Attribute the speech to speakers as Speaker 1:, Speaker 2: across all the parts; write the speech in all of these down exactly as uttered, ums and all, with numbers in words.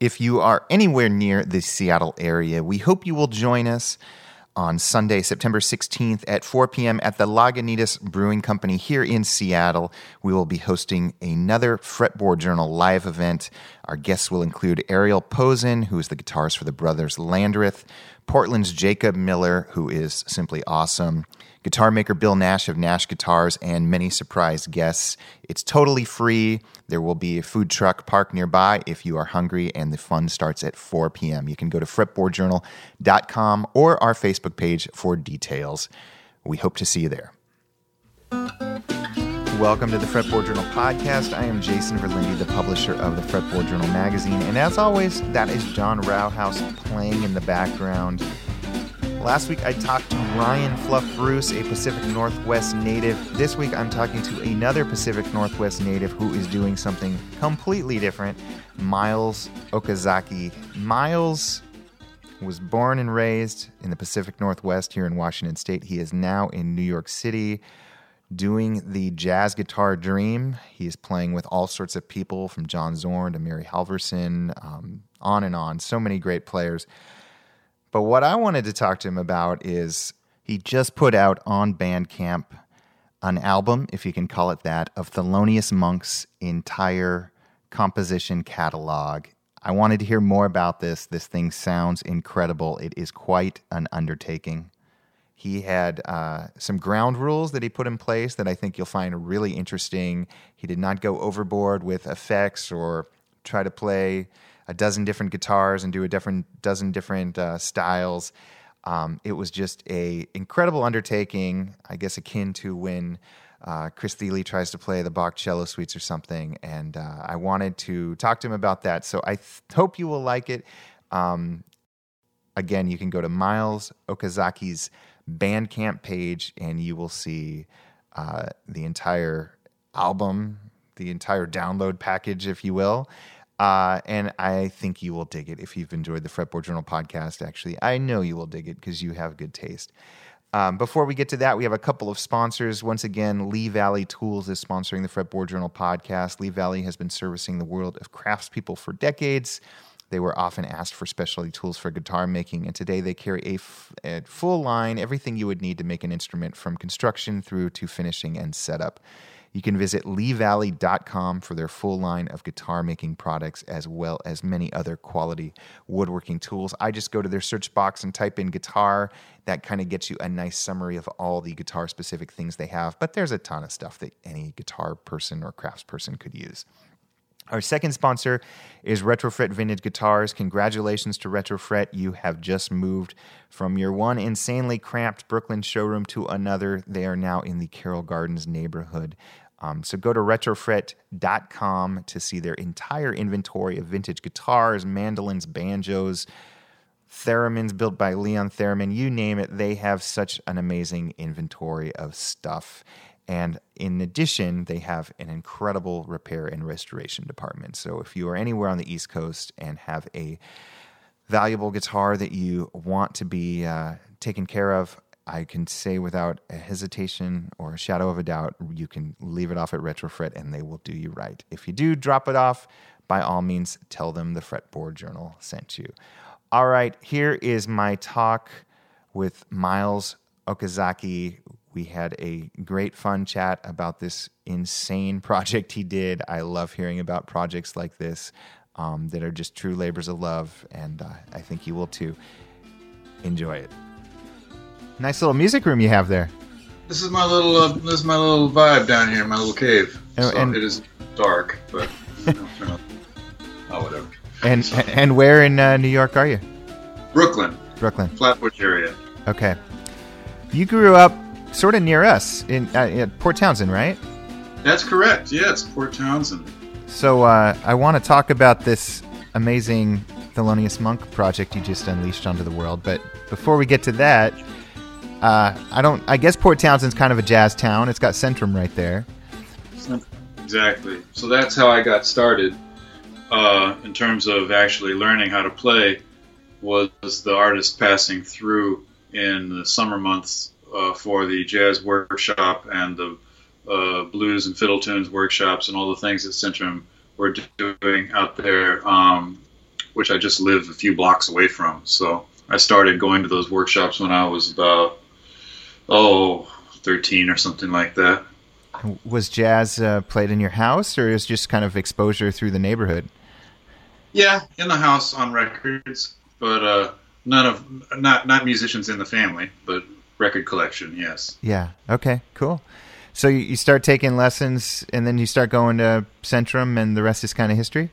Speaker 1: If you are anywhere near the Seattle area, we hope you will join us on Sunday, September sixteenth at four p.m. at the Lagunitas Brewing Company here in Seattle. We will be hosting another Fretboard Journal live event. Our guests will include Ariel Posen, who is the guitarist for the Brothers Landreth, Portland's Jacob Miller, who is simply awesome, guitar maker Bill Nash of Nash Guitars, and many surprise guests. It's totally free. There will be a food truck parked nearby if you are hungry, and the fun starts at four p.m. You can go to fretboard journal dot com or our Facebook page for details. We hope to see you there. Welcome to the Fretboard Journal podcast. I am Jason Verlinde, the publisher of the Fretboard Journal magazine, and as always, that is John Rauhaus playing in the background. Last week, I talked to Ryan Fluff Bruce, a Pacific Northwest native. This week, I'm talking to another Pacific Northwest native who is doing something completely different, Miles Okazaki. Miles was born and raised in the Pacific Northwest here in Washington State. He is now in New York City doing the jazz guitar dream. He is playing with all sorts of people, from John Zorn to Mary Halverson, um, on and on. So many great players. But what I wanted to talk to him about is he just put out on Bandcamp an album, if you can call it that, of Thelonious Monk's entire composition catalog. I wanted to hear more about this. This thing sounds incredible. It is quite an undertaking. He had uh, some ground rules that he put in place that I think you'll find really interesting. He did not go overboard with effects or try to play a dozen different guitars and do a different dozen different uh, styles. Um, it was just a incredible undertaking, I guess akin to when uh, Chris Thile tries to play the Bach cello suites or something. And uh, I wanted to talk to him about that. So I th- hope you will like it. Um, again, you can go to Miles Okazaki's Bandcamp page and you will see uh, the entire album, the entire download package, if you will. Uh, and I think you will dig it if you've enjoyed the Fretboard Journal podcast. Actually, I know you will dig it because you have good taste. Um, before we get to that, we have a couple of sponsors. Once again, Lee Valley Tools is sponsoring the Fretboard Journal podcast. Lee Valley has been servicing the world of craftspeople for decades. They were often asked for specialty tools for guitar making, and today they carry a, f- a full line, everything you would need to make an instrument, from construction through to finishing and setup. You can visit lee valley dot com for their full line of guitar-making products, as well as many other quality woodworking tools. I just go to their search box and type in guitar. That kind of gets you a nice summary of all the guitar-specific things they have, but there's a ton of stuff that any guitar person or craftsperson could use. Our second sponsor is Retrofret Vintage Guitars. Congratulations to Retrofret. You have just moved from your one insanely cramped Brooklyn showroom to another. They are now in the Carroll Gardens neighborhood. Um, so go to retrofret dot com to see their entire inventory of vintage guitars, mandolins, banjos, theremins built by Leon Theremin. You name it, they have such an amazing inventory of stuff. And in addition, they have an incredible repair and restoration department. So if you are anywhere on the East Coast and have a valuable guitar that you want to be uh, taken care of, I can say without a hesitation or a shadow of a doubt, you can leave it off at Retrofret and they will do you right. If you do drop it off, by all means, tell them the Fretboard Journal sent you. All right, here is my talk with Miles Okazaki. We had a great fun chat about this insane project he did. I love hearing about projects like this um, that are just true labors of love, and uh, I think you will too. Enjoy it. Nice little music room you have there.
Speaker 2: This is my little uh, this is my little vibe down here, my little cave.
Speaker 1: And,
Speaker 2: so
Speaker 1: and,
Speaker 2: it is dark, but you know, oh whatever.
Speaker 1: And
Speaker 2: so,
Speaker 1: and where in uh, New York are you?
Speaker 2: Brooklyn.
Speaker 1: Brooklyn.
Speaker 2: Flatbush area.
Speaker 1: Okay. You grew up sort of near us in uh, at Port Townsend, right?
Speaker 2: That's correct. Yeah, it's Port Townsend.
Speaker 1: So uh, I want to talk about this amazing Thelonious Monk project you just unleashed onto the world. But before we get to that, uh, I don't. I guess Port Townsend's kind of a jazz town. It's got Centrum right there.
Speaker 2: Exactly. So that's how I got started uh, in terms of actually learning how to play. Was the artist passing through in the summer months uh, for the jazz workshop and the uh, blues and fiddle tunes workshops and all the things that Centrum were doing out there. Um, which I just live a few blocks away from. So I started going to those workshops when I was about, oh, thirteen or something like that.
Speaker 1: Was jazz uh, played in your house, or is just kind of exposure through the neighborhood?
Speaker 2: Yeah, in the house on records, but uh, none of not not musicians in the family, but record collection. Yes.
Speaker 1: Yeah. Okay. Cool. So you, you start taking lessons, and then you start going to Centrum, and the rest is kind of history.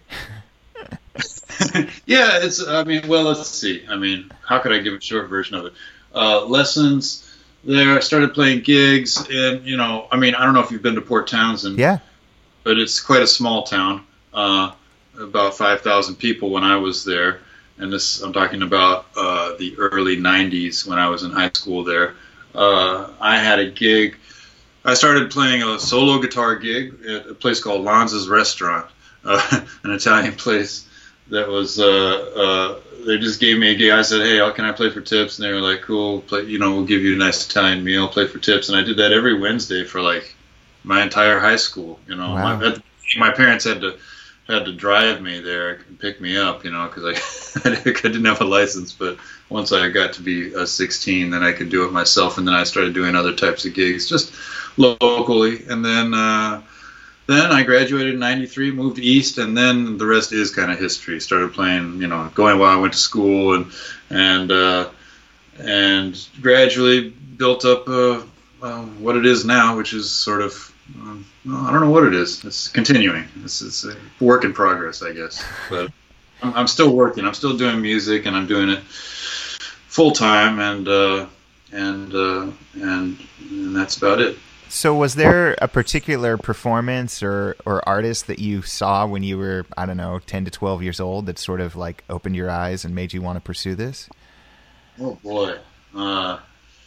Speaker 2: Yeah, it's. I mean, well, let's see. I mean, how could I give a short version of it? Uh, lessons. There, I started playing gigs, and you know, I mean, I don't know if you've been to Port Townsend.
Speaker 1: Yeah.
Speaker 2: But it's quite a small town. Uh, about five thousand people when I was there, and this I'm talking about uh, the early nineties when I was in high school there. Uh, I had a gig. I started playing a solo guitar gig at a place called Lanza's Restaurant, uh, an Italian place that was. Uh, uh, they just gave me a gig. I said, "Hey, how can I play for tips?" And they were like, "Cool, play. You know, we'll give you a nice Italian meal. Play for tips." And I did that every Wednesday for like my entire high school. You know,
Speaker 1: wow.
Speaker 2: my, my parents had to. had to drive me there and pick me up, you know, because I, I didn't have a license. But once I got to be uh, sixteen, then I could do it myself, and then I started doing other types of gigs, just locally. And then uh, then I graduated in ninety-three, moved east, and then the rest is kind of history. Started playing, you know, going while I went to school, and and uh, and gradually built up uh, uh, what it is now, which is sort of. Um, well, I don't know what it is. It's continuing. It's, it's a work in progress, I guess. But I'm, I'm still working. I'm still doing music, and I'm doing it full time, and uh, and uh, and and that's about it.
Speaker 1: So, was there a particular performance or or artist that you saw when you were, I don't know, ten to twelve years old that sort of like opened your eyes and made you want to pursue this?
Speaker 2: Oh boy. Uh,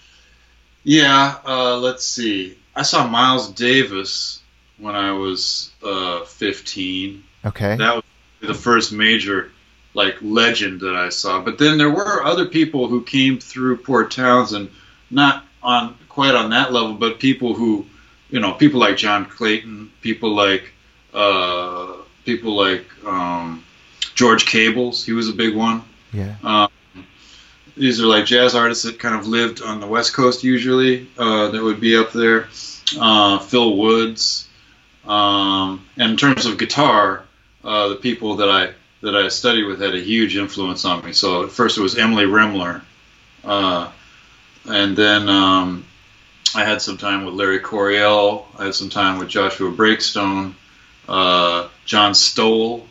Speaker 2: yeah. Uh, let's see. I saw Miles Davis when I was uh, fifteen.
Speaker 1: Okay.
Speaker 2: That was the first major, like, legend that I saw. But then there were other people who came through Port Townsend, not on quite on that level, but people who, you know, people like John Clayton, people like, uh, people like um, George Cables. He was a big one.
Speaker 1: Yeah.
Speaker 2: Um, These are like jazz artists that kind of lived on the West Coast usually, uh, that would be up there. Uh, Phil Woods. Um, and in terms of guitar, uh, the people that I that I studied with had a huge influence on me. So at first it was Emily Rimler. Uh, and then um, I had some time with Larry Coryell. I had some time with Joshua Breakstone, uh, John Stoll,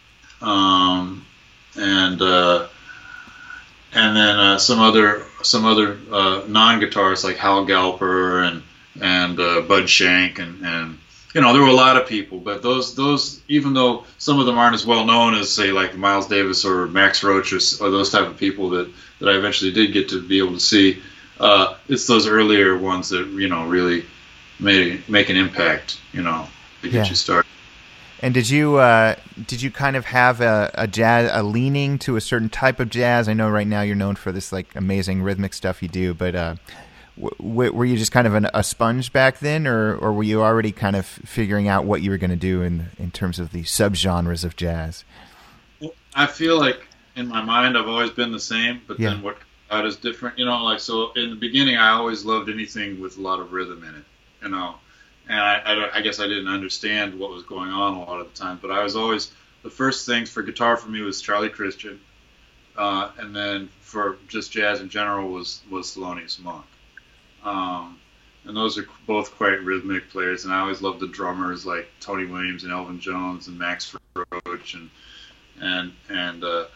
Speaker 2: um, and... Uh, And then uh, some other some other uh, non-guitarists like Hal Galper and and uh, Bud Shank and, and you know there were a lot of people, but those those even though some of them aren't as well known as say like Miles Davis or Max Roach or, or those type of people that, that I eventually did get to be able to see, uh, it's those earlier ones that you know really made make an impact, you know, to get
Speaker 1: yeah.
Speaker 2: you started.
Speaker 1: And did you uh, did you kind of have a, a jazz a leaning to a certain type of jazz? I know right now you're known for this like amazing rhythmic stuff you do, but uh, w- were you just kind of an, a sponge back then, or, or were you already kind of figuring out what you were going to do in in terms of the subgenres of jazz?
Speaker 2: I feel like in my mind I've always been the same, but
Speaker 1: yeah.
Speaker 2: then what out is different. You know, like so in the beginning I always loved anything with a lot of rhythm in it. You know. And I, I, I guess I didn't understand what was going on a lot of the time, but I was always, the first things for guitar for me was Charlie Christian, uh, and then for just jazz in general was, was Thelonious Monk. Um, and those are both quite rhythmic players, and I always loved the drummers like Tony Williams and Elvin Jones and Max Roach and and and uh,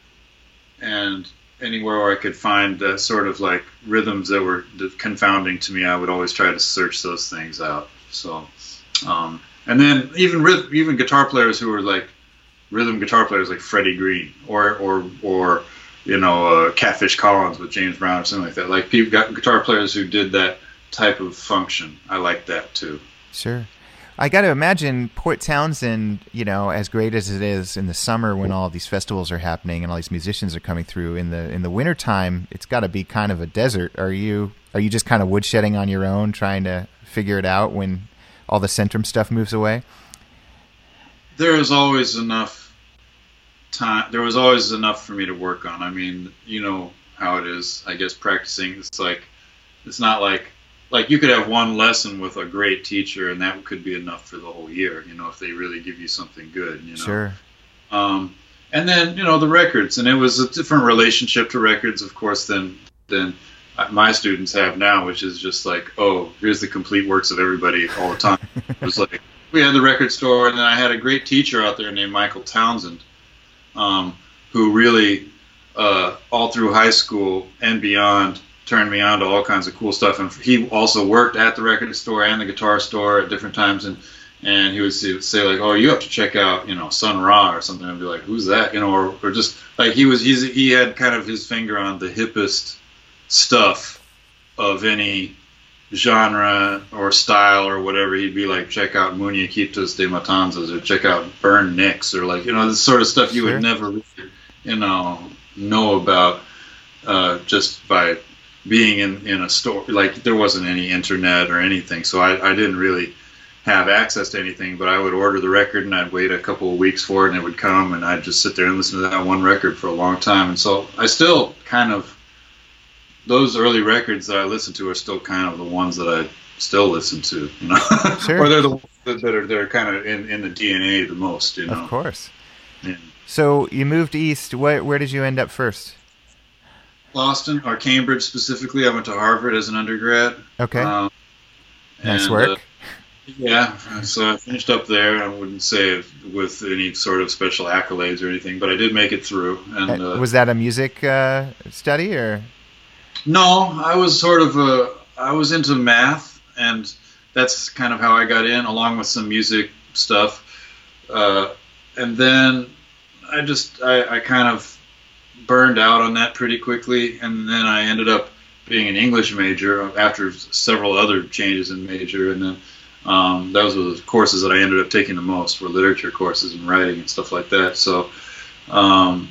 Speaker 2: and anywhere where I could find uh, sort of like rhythms that were confounding to me, I would always try to search those things out. So, um, and then even even guitar players who were like rhythm guitar players like Freddie Green or or or you know uh, Catfish Collins with James Brown or something like that. Like people got guitar players who did that type of function. I like that too.
Speaker 1: Sure. I got to imagine Port Townsend, you know, as great as it is in the summer when all these festivals are happening and all these musicians are coming through. In the in the wintertime, it's got to be kind of a desert. Are you are you just kind of woodshedding on your own, trying to figure it out when all the Centrum stuff moves away?
Speaker 2: There is always enough time. There was always enough for me to work on. I mean, you know how it is. I guess practicing. It's like it's not like like you could have one lesson with a great teacher, and that could be enough for the whole year. You know, if they really give you something good. You know.
Speaker 1: Sure.
Speaker 2: Um, and then you know the records, and it was a different relationship to records, of course, than than my students have now, which is just like, oh, here's the complete works of everybody all the time. It was like we had the record store, and then I had a great teacher out there named Michael Townsend, um, who really, uh, all through high school and beyond, turned me on to all kinds of cool stuff. And he also worked at the record store and the guitar store at different times, and and he would say, say like, oh, you have to check out, you know, Sun Ra or something. I'd be like, who's that? You know, or, or just like he was, he's, he had kind of his finger on the hippest stuff of any genre or style or whatever. He'd be like, check out Muñequitos de Matanzas, or check out Burn Nicks, or like, you know, this sort of stuff you
Speaker 1: Sure.
Speaker 2: would never really, you know, know about uh, just by being in, in a store. Like there wasn't any internet or anything, so I, I didn't really have access to anything, but I would order the record and I'd wait a couple of weeks for it and it would come, and I'd just sit there and listen to that one record for a long time. And so I still kind of, those early records that I listen to are still kind of the ones that I still listen to, you know.
Speaker 1: Sure.
Speaker 2: Or they're the ones that are, they're kind of in, in the D N A the most, you know.
Speaker 1: Of course.
Speaker 2: Yeah.
Speaker 1: So you moved east. Where, where did you end up first?
Speaker 2: Boston, or Cambridge specifically. I went to Harvard as an undergrad.
Speaker 1: Okay.
Speaker 2: Um,
Speaker 1: nice
Speaker 2: and,
Speaker 1: work.
Speaker 2: Uh, Yeah, so I finished up there. I wouldn't say with any sort of special accolades or anything, but I did make it through. And uh,
Speaker 1: was that a music uh, study or?
Speaker 2: No, I was sort of a, I was into math, and that's kind of how I got in, along with some music stuff. Uh, and then I just, I, I kind of burned out on that pretty quickly, and then I ended up being an English major after several other changes in major, and then Um, those were the courses that I ended up taking the most, were literature courses and writing and stuff like that. So, um,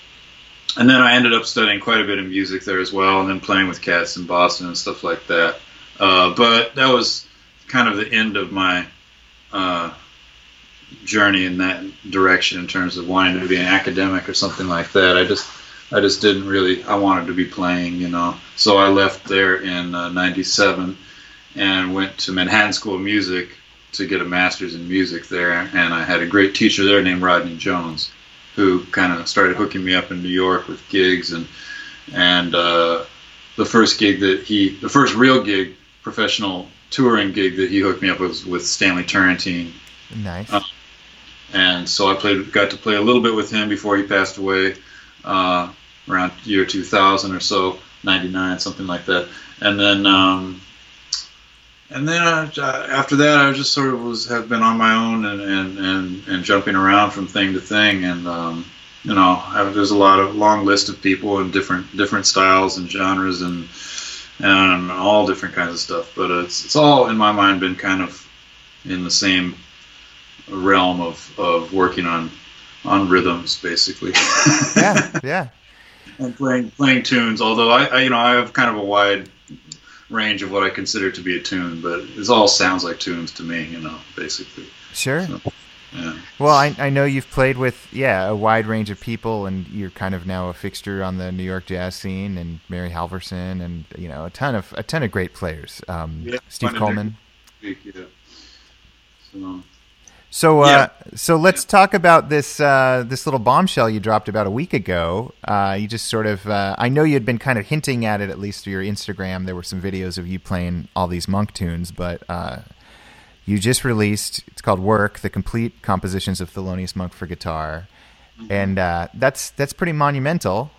Speaker 2: and then I ended up studying quite a bit of music there as well, and then playing with cats in Boston and stuff like that. Uh, but that was kind of the end of my uh, journey in that direction in terms of wanting to be an academic or something like that. I just, I just didn't really. I wanted to be playing, you know. So I left there in uh, ninety-seven. And went to Manhattan School of Music to get a master's in music there. And I had a great teacher there named Rodney Jones, who kind of started hooking me up in New York with gigs. And and uh, the first gig that he, the first real gig, professional touring gig that he hooked me up with was with Stanley Turrentine.
Speaker 1: Nice.
Speaker 2: Uh, and so I played, got to play a little bit with him before he passed away, uh, around year two thousand or so, ninety-nine, something like that. And then. Um, And then uh, after that, I just sort of was have been on my own and, and, and, and jumping around from thing to thing, and um, you know, I, there's a lot of long list of people and different different styles and genres and and all different kinds of stuff. But it's it's all in my mind been kind of in the same realm of, of working on on rhythms, basically.
Speaker 1: Yeah, yeah.
Speaker 2: And playing playing tunes. Although I, I you know I have kind of a wide range of what I consider to be a tune, but it all sounds like tunes to me, you know, basically.
Speaker 1: Sure.
Speaker 2: So, yeah.
Speaker 1: Well, I, I know you've played with, yeah, a wide range of people, and you're kind of now a fixture on the New York jazz scene, and Mary Halvorson, and, you know, a ton of a ton of great players. Um,
Speaker 2: Yeah,
Speaker 1: Steve Coleman.
Speaker 2: Speak, yeah. So,
Speaker 1: So, uh,
Speaker 2: Yeah.
Speaker 1: so let's talk about this uh, this little bombshell you dropped about a week ago. Uh, you just sort of, uh, I know you had been kind of hinting at it, at least through your Instagram. There were some videos of you playing all these Monk tunes, but uh, you just released, it's called Work, the complete compositions of Thelonious Monk for guitar. Mm-hmm. And uh, that's that's pretty monumental.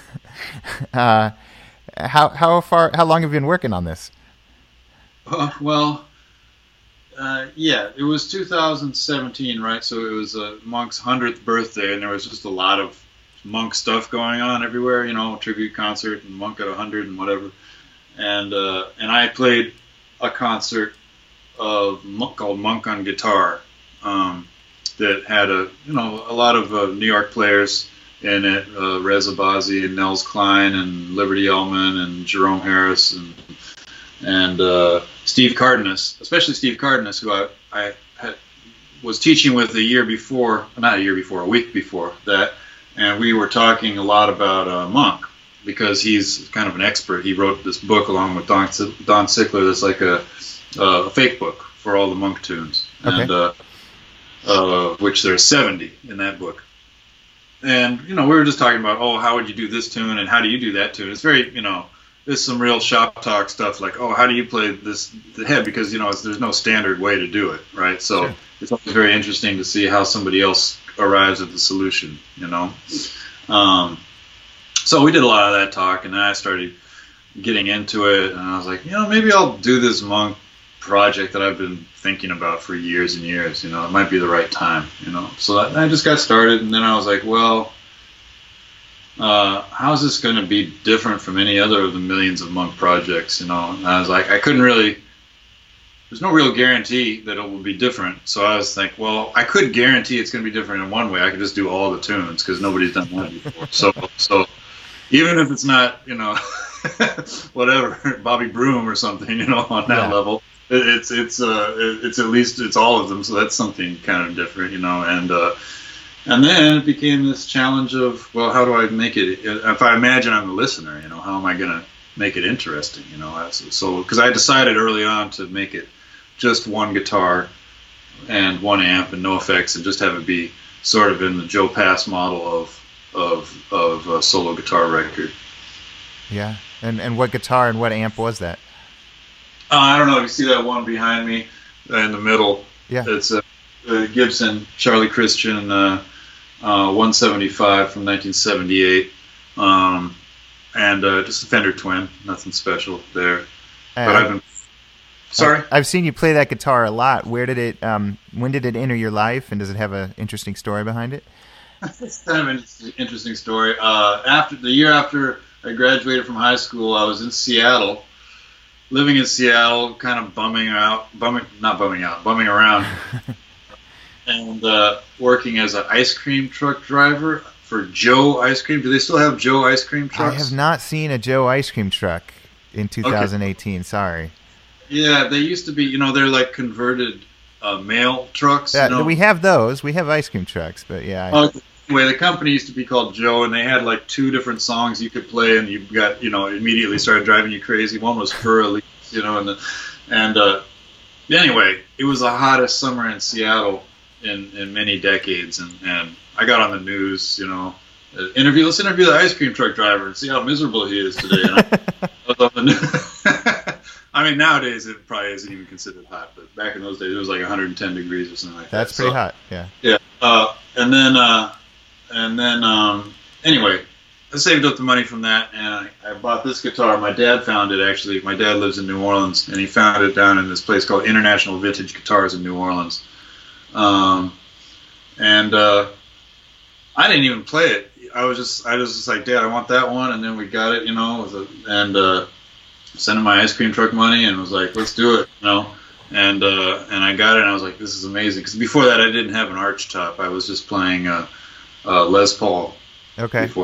Speaker 1: uh, how how far, how long have you been working on this?
Speaker 2: uh, well, Uh, yeah, it was two thousand seventeen, right? So it was uh, Monk's hundredth birthday, and there was just a lot of Monk stuff going on everywhere, you know, tribute concert and Monk at one hundred and whatever. And uh, and I played a concert of Monk called Monk on Guitar um, that had a you know a lot of uh, New York players in it, uh, Reza Bazzi and Nels Klein and Liberty Ellman and Jerome Harris and and uh, Steve Cardenas, especially Steve Cardenas, who I, I had, was teaching with a year before, not a year before, a week before that, and we were talking a lot about uh, Monk because he's kind of an expert. He wrote this book along with Don, Don Sickler that's like a, a fake book for all the Monk tunes,
Speaker 1: okay.
Speaker 2: and uh, uh, which there's seventy in that book. And, you know, we were just talking about, oh, how would you do this tune and how do you do that tune? It's very, you know, there's some real shop talk stuff like, oh, how do you play this the head? Because, you know, it's, there's no standard way to do it, right? So
Speaker 1: sure.
Speaker 2: It's always very interesting to see how somebody else arrives at the solution, you know? Um, so we did a lot of that talk, and then I started getting into it, and I was like, you know, maybe I'll do this Monk project that I've been thinking about for years and years. You know, it might be the right time, you know. So I just got started, and then I was like, well, uh, how's this going to be different from any other of the millions of Monk projects, you know? And I was like, I couldn't really, there's no real guarantee that it will be different. So I was like, well, I could guarantee it's going to be different in one way. I could just do all the tunes because nobody's done that before. so, so even if it's not, you know, whatever, Bobby Broom or something, you know, on that
Speaker 1: yeah.
Speaker 2: level, It's it's uh it's at least it's all of them, so that's something kind of different, you know. And uh, and then it became this challenge of, well, how do I make it? If I imagine I'm a listener, you know, how am I gonna make it interesting, you know? So because I decided early on to make it just one guitar and one amp and no effects, and just have it be sort of in the Joe Pass model of of of a solo guitar record.
Speaker 1: Yeah, and and what guitar and what amp was that?
Speaker 2: Uh, I don't know if you see that one behind me in the middle.
Speaker 1: Yeah.
Speaker 2: It's a, a Gibson Charlie Christian uh, uh, one seventy-five from nineteen seventy-eight. Um, and uh, just a Fender Twin. Nothing special there.
Speaker 1: Uh,
Speaker 2: but I've been... Sorry?
Speaker 1: I've seen you play that guitar a lot. Where did it, um, when did it enter your life, and does it have an interesting story behind it?
Speaker 2: It's kind of an interesting story. Uh, after the year after I graduated from high school, I was in Seattle. Living in Seattle, kind of bumming out, bumming, not bumming out, bumming around, and uh, working as an ice cream truck driver for Joe Ice Cream. Do they still have Joe Ice Cream trucks?
Speaker 1: I have not seen a Joe Ice Cream truck in two thousand eighteen. Okay. Sorry.
Speaker 2: Yeah, they used to be, you know, they're like converted uh, mail trucks.
Speaker 1: Uh,
Speaker 2: you know?
Speaker 1: We have those. We have ice cream trucks, but yeah. I...
Speaker 2: Okay. Anyway, the company used to be called Joe, and they had like two different songs you could play, and you got, you know, immediately started driving you crazy. One was Fur Elise, you know, and the, and uh, anyway, it was the hottest summer in Seattle in, in many decades, and, and I got on the news, you know, uh, interview. Let's interview the ice cream truck driver and see how miserable he is today. And I, I was on the news. I mean, nowadays it probably isn't even considered hot, but back in those days it was like one hundred ten degrees or something like
Speaker 1: That's
Speaker 2: that. That's
Speaker 1: pretty
Speaker 2: so,
Speaker 1: hot, yeah.
Speaker 2: Yeah, uh, and then. Uh, And then, um, anyway, I saved up the money from that, and I, I bought this guitar. My dad found it, actually. My dad lives in New Orleans, and he found it down in this place called International Vintage Guitars in New Orleans. Um, and uh, I didn't even play it. I was just, I was just like, Dad, I want that one, and then we got it, you know, with a, and uh, sent him my ice cream truck money, and was like, let's do it, you know. And uh, and I got it, and I was like, this is amazing. Because before that, I didn't have an arch top. I was just playing... Uh, Uh, Les Paul.
Speaker 1: Okay.
Speaker 2: Before.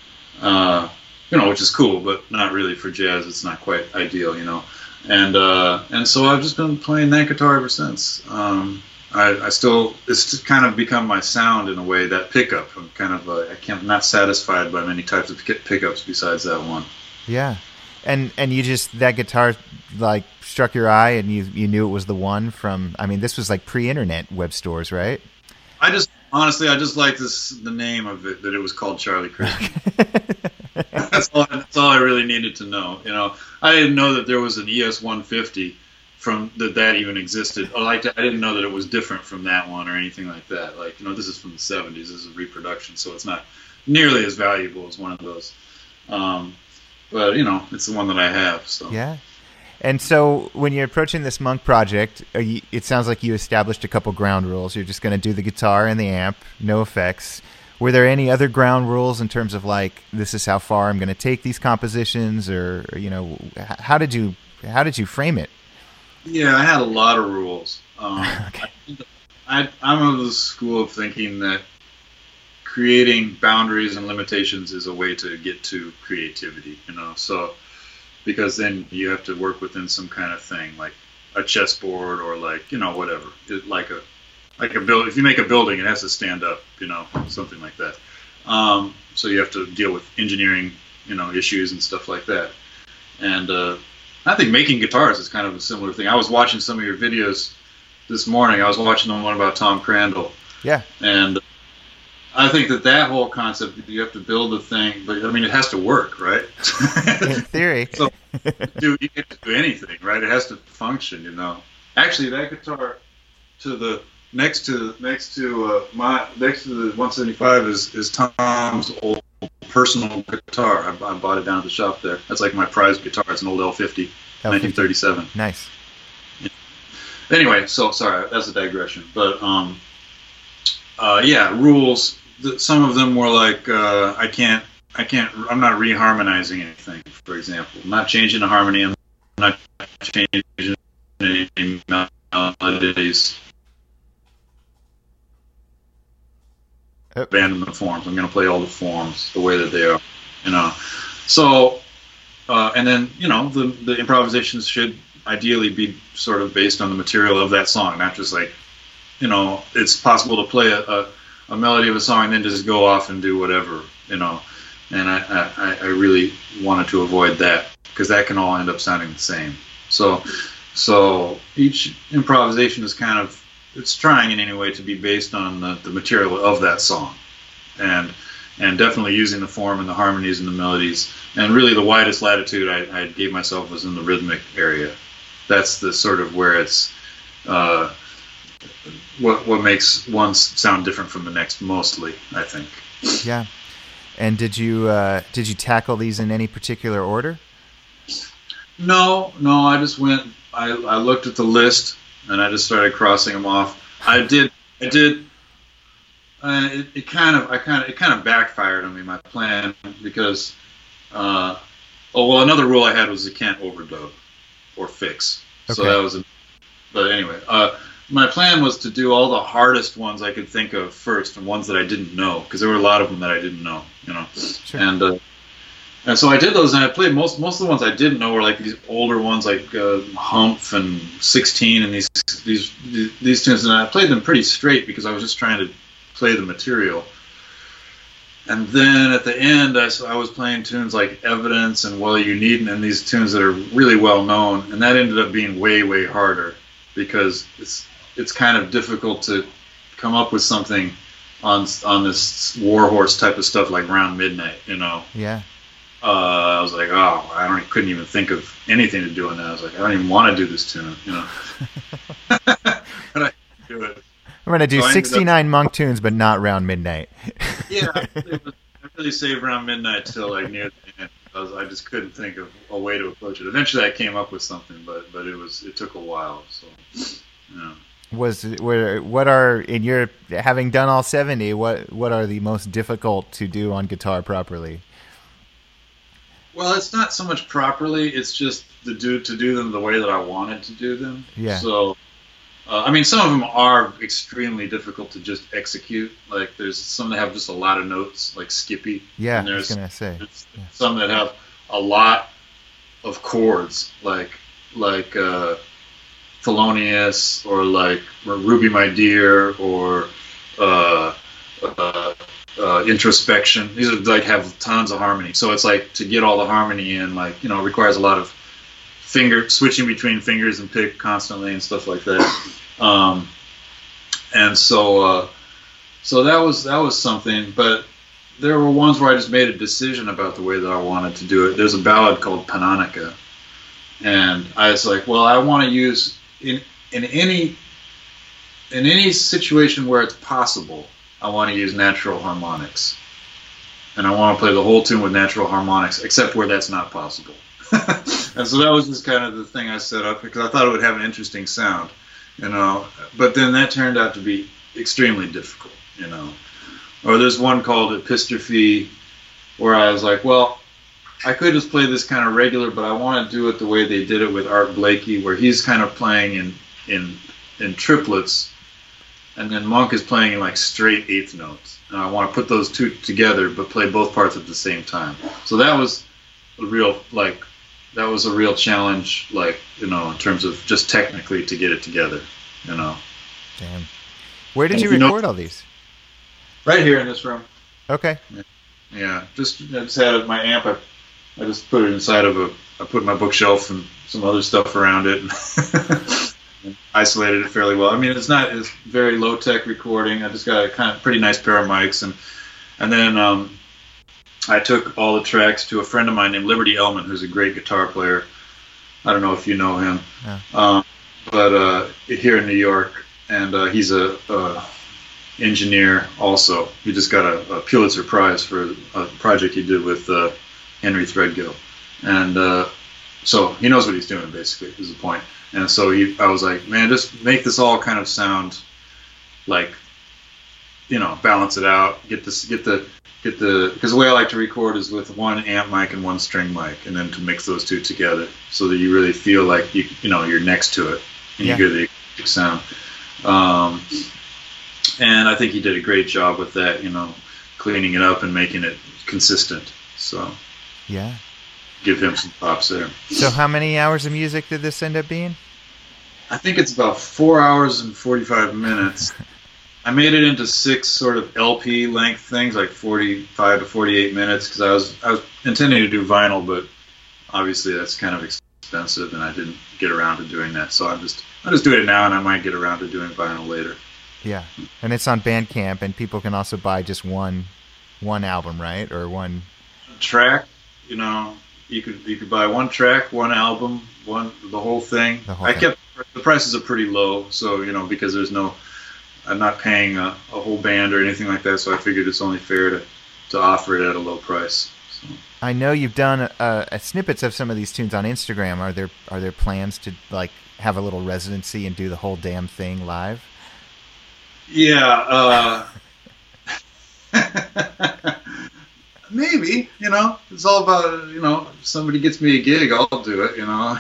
Speaker 2: Uh, you know, which is cool, but not really for jazz. It's not quite ideal, you know. And uh, and so I've just been playing that guitar ever since. Um, I, I still, it's kind of become my sound in a way. That pickup, I'm kind of, uh, I can't, I'm not satisfied by many types of pickups besides that one.
Speaker 1: Yeah, and and you just that guitar like struck your eye, and you you knew it was the one from. I mean, this was like pre-internet web stores, right?
Speaker 2: I just. Honestly, I just like this the name of it, that it was called Charlie Christian. that's, all, that's all I really needed to know. You know, I didn't know that there was an E S one fifty from that that even existed. Or like I didn't know that it was different from that one or anything like that. Like, you know, this is from the seventies. This is a reproduction, so it's not nearly as valuable as one of those. Um, but you know, it's the one that I have. So
Speaker 1: yeah. And so when you're approaching this Monk project, you, it sounds like you established a couple ground rules. You're just going to do the guitar and the amp, no effects. Were there any other ground rules in terms of like, this is how far I'm going to take these compositions, or, you know, how did you how did you frame it?
Speaker 2: Yeah, I had a lot of rules. Um,
Speaker 1: okay.
Speaker 2: I, I'm of the school of thinking that creating boundaries and limitations is a way to get to creativity, you know, so... Because then you have to work within some kind of thing, like a chessboard or like, you know, whatever. It, like a like a build. If you make a building, it has to stand up, you know, something like that. Um, so you have to deal with engineering, you know, issues and stuff like that. And uh, I think making guitars is kind of a similar thing. I was watching some of your videos this morning. I was watching the one about Tom Crandall.
Speaker 1: Yeah.
Speaker 2: And I think that that whole concept, you have to build a thing, but I mean, it has to work, right?
Speaker 1: In theory.
Speaker 2: So do, you can't do anything, right? It has to function, you know. Actually, that guitar to the next to next to uh, my next to the one seventy-five is is Tom's old personal guitar. I, I bought it down at the shop there. That's like my prized guitar. It's an old L fifty, nineteen thirty-seven.
Speaker 1: Nice.
Speaker 2: Yeah. Anyway, so sorry, that's a digression, but um, uh, yeah, rules. Some of them were like uh, I can't, I can't, I'm not reharmonizing anything. For example, I'm not changing the harmony. I'm not changing any melodies. Abandon the forms. I'm going to play all the forms the way that they are, you know. So, uh, and then you know the the improvisations should ideally be sort of based on the material of that song, not just like, you know, it's possible to play a, a a melody of a song and then just go off and do whatever, you know. And I, I, I really wanted to avoid that because that can all end up sounding the same. So, so each improvisation is kind of, it's trying in any way to be based on the, the material of that song, and and definitely using the form and the harmonies and the melodies. And really, the widest latitude I, I gave myself was in the rhythmic area. That's the sort of where it's. Uh, What what makes one sound different from the next, mostly, I think.
Speaker 1: Yeah. And did you uh, did you tackle these in any particular order?
Speaker 2: No, no. I just went. I, I looked at the list and I just started crossing them off. I did. I did. Uh, it, it kind of. I kind of. It kind of backfired on me, my plan, because. Uh, oh well, another rule I had was you can't overdub or fix. Okay. So that was. A, but anyway. Uh, My plan was to do all the hardest ones I could think of first, and ones that I didn't know, because there were a lot of them that I didn't know, you know. Sure. And uh, and so I did those, and I played most most of the ones I didn't know were like these older ones, like uh, Humph and sixteen, and these these these tunes, and I played them pretty straight because I was just trying to play the material. And then at the end, I, I was playing tunes like Evidence and Well You Needn't, and these tunes that are really well known, and that ended up being way way harder because it's. It's kind of difficult to come up with something on on this Warhorse type of stuff like Round Midnight, you know.
Speaker 1: Yeah.
Speaker 2: Uh, I was like, oh, I don't, couldn't even think of anything to do on that. I was like, I don't even want to do this tune, you know. But I do it.
Speaker 1: I'm gonna do
Speaker 2: so
Speaker 1: sixty-nine
Speaker 2: up,
Speaker 1: Monk tunes, but not Round Midnight.
Speaker 2: Yeah, it was, I really saved Round Midnight till like near the end. I, was, I just couldn't think of a way to approach it. Eventually, I came up with something, but but it was it took a while. So, you know.
Speaker 1: Was where what are in your having done all seventy? What what are the most difficult to do on guitar properly?
Speaker 2: Well, it's not so much properly; it's just to do to do them the way that I wanted to do them.
Speaker 1: Yeah.
Speaker 2: So, uh, I mean, some of them are extremely difficult to just execute. Like there's some that have just a lot of notes, like Skippy.
Speaker 1: Yeah,
Speaker 2: and there's
Speaker 1: I was gonna say. Yeah.
Speaker 2: Some that have a lot of chords, like like. Uh, Thelonious, or like Ruby My Dear, or uh, uh, uh, Introspection. These are like have tons of harmony. So it's like to get all the harmony in, like, you know, requires a lot of finger switching between fingers and pick constantly and stuff like that. Um, and so uh, so that was that was something. But there were ones where I just made a decision about the way that I wanted to do it. There's a ballad called Panonica, and I was like, well, I want to use In in any in any situation where it's possible, I want to use natural harmonics, and I want to play the whole tune with natural harmonics, except where that's not possible. And so that was just kind of the thing I set up because I thought it would have an interesting sound, you know. But then that turned out to be extremely difficult, you know. Or there's one called Epistrophe, where I was like, well, I could just play this kind of regular, but I want to do it the way they did it with Art Blakey, where he's kind of playing in in in triplets, and then Monk is playing in like straight eighth notes. And I want to put those two together, but play both parts at the same time. So that was a real like that was a real challenge, like, you know, in terms of just technically to get it together, you know.
Speaker 1: Damn. Where did
Speaker 2: and
Speaker 1: you
Speaker 2: you
Speaker 1: record
Speaker 2: know,
Speaker 1: all these?
Speaker 2: Right here in this room.
Speaker 1: Okay.
Speaker 2: Yeah, just I just had my amp. I, I just put it inside of a. I put my bookshelf and some other stuff around it, and, and isolated it fairly well. I mean, it's not it's very low tech recording. I just got a kind of pretty nice pair of mics, and and then um, I took all the tracks to a friend of mine named Liberty Ellman, who's a great guitar player. I don't know if you know him,
Speaker 1: yeah.
Speaker 2: um, but uh, here in New York, and uh, he's a, a engineer also. He just got a, a Pulitzer Prize for a project he did with uh, Henry Threadgill, and uh, so he knows what he's doing. Basically, is the point. And so he, I was like, man, just make this all kind of sound like, you know, balance it out. Get this, get the, get the, because the way I like to record is with one amp mic and one string mic, and then to mix those two together so that you really feel like you, you know, you're next to it and
Speaker 1: yeah.
Speaker 2: you hear the sound. Um, and I think he did a great job with that, you know, cleaning it up and making it consistent. So
Speaker 1: yeah,
Speaker 2: give him some props there.
Speaker 1: So how many hours of music did this end up being?
Speaker 2: I think it's about four hours and forty-five minutes. I made it into six sort of L P length things, like forty-five to forty-eight minutes, because I was I was intending to do vinyl, but obviously that's kind of expensive, and I didn't get around to doing that. So I'm just I'm just doing it now, and I might get around to doing vinyl later.
Speaker 1: Yeah, and it's on Bandcamp, and people can also buy just one one album, right, or one
Speaker 2: track. You know, you could you could buy one track, one album, one the whole thing.
Speaker 1: The whole
Speaker 2: I
Speaker 1: thing.
Speaker 2: kept the prices are pretty low, so you know because there's no. I'm not paying a, a whole band or anything like that, so I figured it's only fair to, to offer it at a low price. So.
Speaker 1: I know you've done uh, snippets of some of these tunes on Instagram. Are there are there plans to like have a little residency and do the whole damn thing live?
Speaker 2: Yeah, uh, maybe. You know, it's all about you know. If somebody gets me a gig, I'll do it. You know.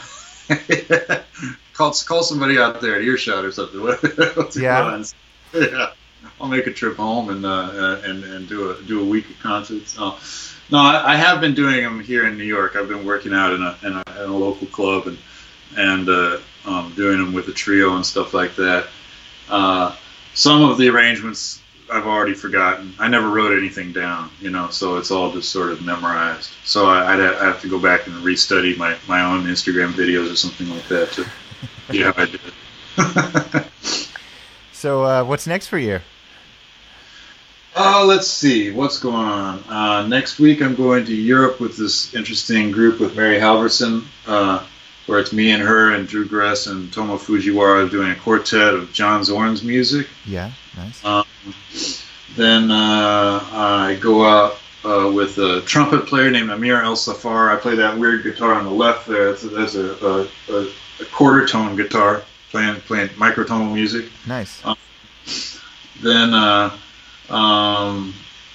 Speaker 2: call call somebody out there at Earshot or something.
Speaker 1: Yeah.
Speaker 2: Yeah, I'll make a trip home and uh, and and do a do a week of concerts. Oh. No, I, I have been doing them here in New York. I've been working out in a in a, in a local club and and uh, um, doing them with a trio and stuff like that. Uh, some of the arrangements I've already forgotten. I never wrote anything down, you know, so it's all just sort of memorized. So I, I'd have, I'd have to go back and restudy my, my own Instagram videos or something like that to see how I did it.
Speaker 1: So uh, what's next for you?
Speaker 2: Uh, let's see. What's going on? Uh, next week I'm going to Europe with this interesting group with Mary Halverson, uh, where it's me and her and Drew Gress and Tomo Fujiwara doing a quartet of John Zorn's music.
Speaker 1: Yeah, nice.
Speaker 2: Um, then uh, I go out uh, with a trumpet player named Amir El Safar. I play that weird guitar on the left there. It's a, that's a, a, a quarter tone guitar. Playing playing microtonal music.
Speaker 1: Nice.
Speaker 2: Um, then, uh, um,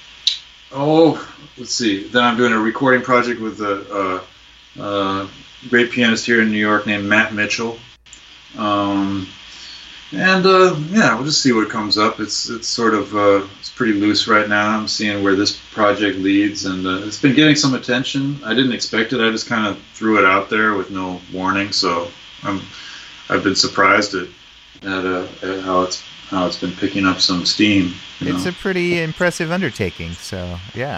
Speaker 2: oh, let's see. Then I'm doing a recording project with a, a, a great pianist here in New York named Matt Mitchell. Um, and uh, yeah, we'll just see what comes up. It's it's sort of uh, it's pretty loose right now. I'm seeing where this project leads, and uh, it's been getting some attention. I didn't expect it. I just kind of threw it out there with no warning. So I'm. I've been surprised at, at, uh, at how it's how it's been picking up some steam.
Speaker 1: It's
Speaker 2: know?
Speaker 1: a pretty impressive undertaking. So yeah,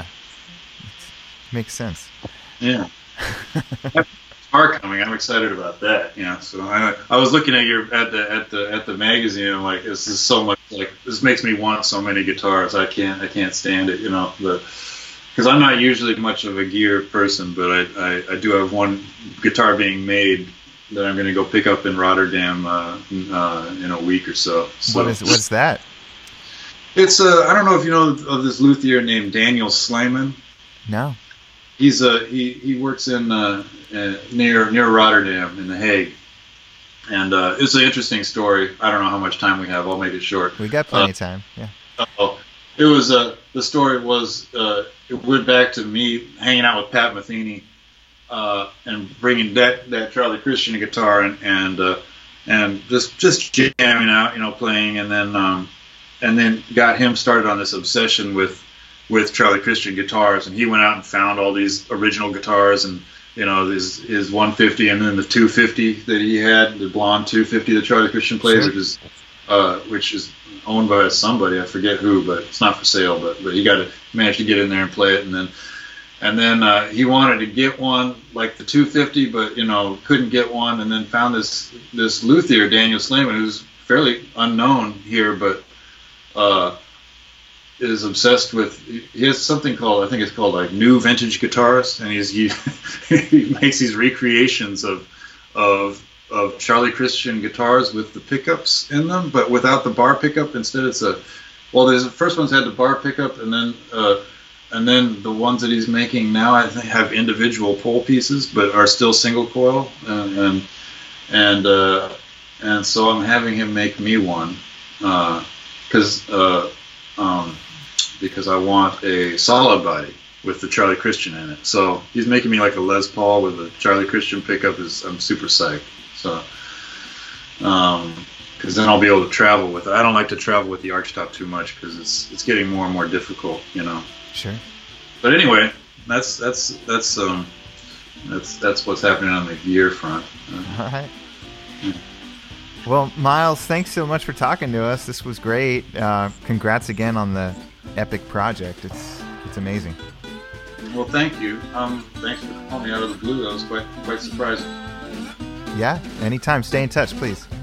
Speaker 1: it makes sense.
Speaker 2: Yeah, are coming. I'm excited about that. Yeah. So I I was looking at your at the at the at the magazine. And I'm like, this is so much. Like this makes me want so many guitars. I can't I can't stand it. You know the. Because I'm not usually much of a gear person, but I, I, I do have one guitar being made that I'm going to go pick up in Rotterdam uh, uh, in a week or so. so.
Speaker 1: What is what's that?
Speaker 2: It's uh, I don't know if you know of this luthier named Daniel Slayman.
Speaker 1: No.
Speaker 2: He's uh, he he works in uh, uh, near near Rotterdam in The Hague, and uh, it's an interesting story. I don't know how much time we have. I'll make it short.
Speaker 1: We got plenty
Speaker 2: uh,
Speaker 1: of time. Yeah.
Speaker 2: Oh, it was uh, the story was uh, it went back to me hanging out with Pat Metheny. Uh, and bringing that, that Charlie Christian guitar and and uh, and just just jamming out, you know, playing, and then um, and then got him started on this obsession with with Charlie Christian guitars, and he went out and found all these original guitars, and you know his his one fifty and then the two fifty that he had, the blonde two fifty that Charlie Christian plays,
Speaker 1: Sure.
Speaker 2: which is uh, which is owned by somebody, I forget who, but it's not for sale. But but he got to managed to get in there and play it, and then and then uh, he wanted to get one like the two fifty, but you know couldn't get one, and then found this this luthier, Daniel Slayman, who's fairly unknown here, but uh, is obsessed with. He has something called, I think it's called like new vintage guitars, and he's he, he makes these recreations of of of Charlie Christian guitars with the pickups in them, but without the bar pickup. Instead, it's a well. There's the first ones had the bar pickup, and then uh, and then the ones that he's making now, I think, have individual pole pieces, but are still single coil, and and and, uh, and so I'm having him make me one because uh, uh, um, because I want a solid body with the Charlie Christian in it. So he's making me like a Les Paul with a Charlie Christian pickup. Is I'm super psyched. So, um, because then I'll be able to travel with it. I don't like to travel with the archtop too much because it's it's getting more and more difficult, you know.
Speaker 1: Sure.
Speaker 2: But anyway, that's that's that's um that's that's what's happening on the gear front. Uh,
Speaker 1: All right. Yeah. Well, Miles, thanks so much for talking to us. This was great. Uh, congrats again on the epic project. It's it's amazing.
Speaker 2: Well, thank you. Um, thanks for calling me out of the blue. That was quite quite surprising.
Speaker 1: Yeah, anytime. Stay in touch, please.